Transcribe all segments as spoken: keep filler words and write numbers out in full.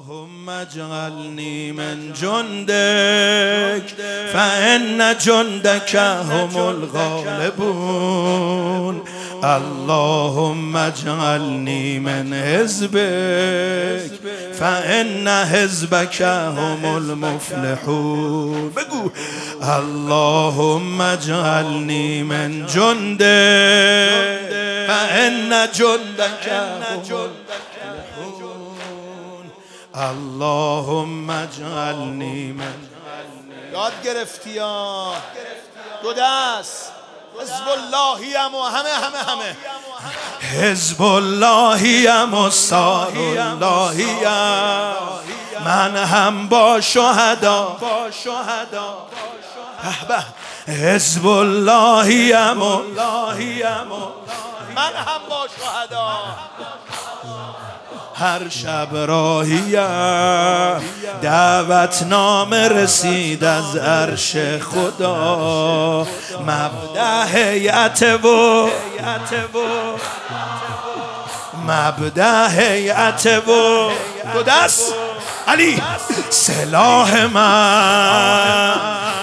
اللهم اجعلني من جندك فإن جندك هم الغالبون. اللهم اجعلني من حزبك فإن حزبك هم المفلحون. بگو اللهم اجعلني من جندك فإن جندك هم المفلحون. اللهم اجعلني من. یاد گرفتی یا دو دست حزب اللهیم و همه همه همه حزب اللهیم و سار اللهیم. من هم با شهدا حزب اللهیم و من هم با شهدا. هر شب راهیم دعوت نامه رسید از عرش خدا. مبدأ هیئت و مبدأ هیئت و دو دست علی سلاح من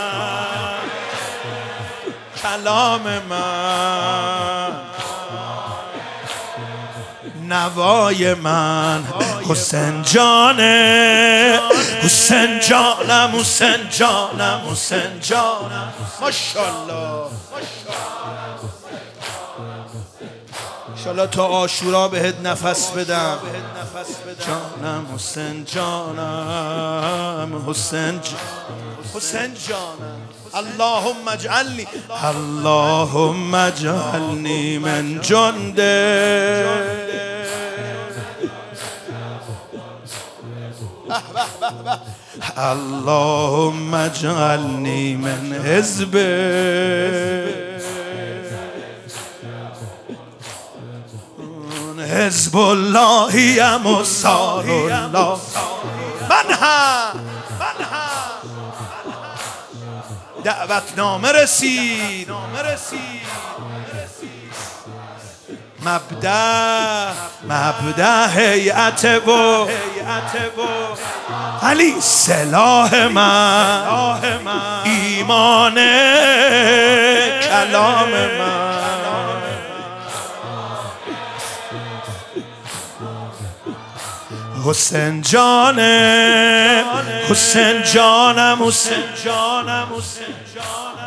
کلام من نوای من حسین جانه حسین جانم حسین جانم حسین جانم. ماشاءالله انشالله تا عاشورا بهت نفس بدم. جانم حسین جانم حسین حسین جانم. اللهم اجعلني اللهم اجعلني من جندك اللهم اجعلني من حزبك حزب اللهیم و سار الله. من هم دعوت نامه رسید مبدأ مبدأ هیئت و علی سلاح من ایمان کلام من. حسین جانم حسین جانم حسین جانم حسین جانم.